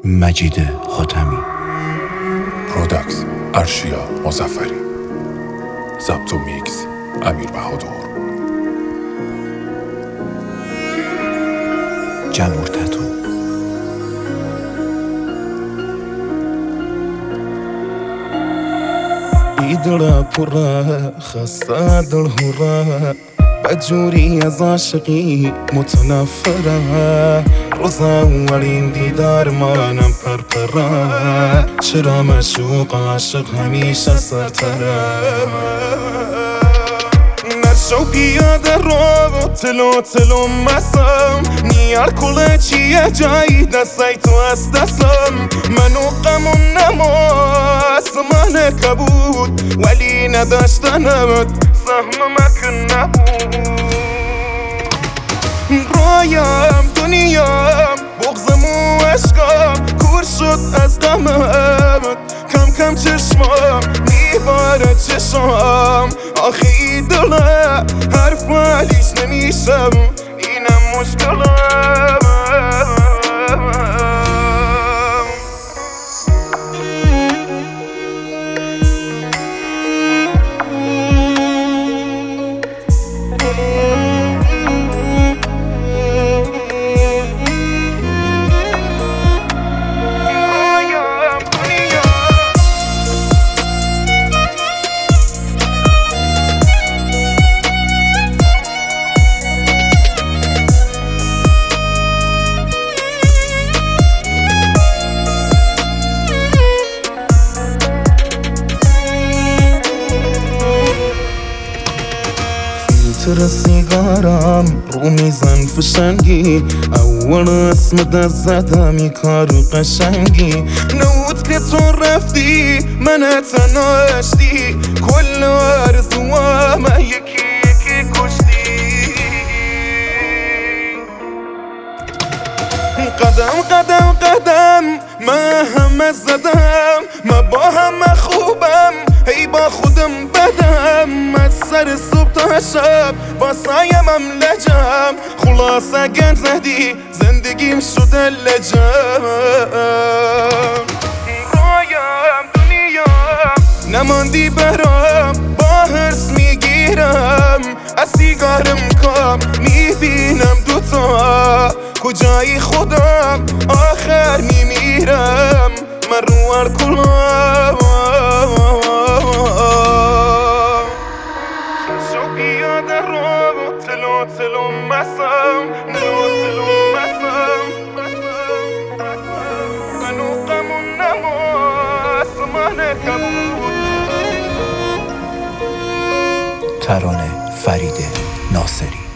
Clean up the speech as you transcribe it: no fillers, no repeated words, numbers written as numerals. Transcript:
مجید حاتمی. پروداکس ارشیا مظفری. ضبط و میکس امیر بهادر. جمهور تتو. ایدل پره خسته دل هره بجوری از عاشقی متنفره روز اولین دیدار منم پرپره چرا مشوق عاشق همیشه سرتره نشو پیاده رو تلو مسم نیار کله چیه جایی دستی تو از دستم منو غمون نماس من کبود ولی نداشتنمت سهم مکن نبود رایم دنیام بغزم و عشقم کور شد از غمت کم کم چشمام میباره چشم آخی دله حرف ولیش نمیشم اینم مشکلم فیلتر سیگارم رو میزن فشنگی اول اسمت زدم ای کار قشنگی نود که تو رفتی من تناشتی کل آرزوام یکی کشتی قدم من همه زدم من با همه خوبم هی با خودم بدم از سر صبح تا شب با سایمم لجم خلاصه گن زدی زندگیم شده لجم رایم دنیام نماندی برام با حرس میگیرم از سیگارم کام میبینم دوتا کجایی خودم آخر میمیرم من رو هر کلام شو پیاده رو تلو مسم منو غمون نماس من کبود. ترانه فرید ناصری.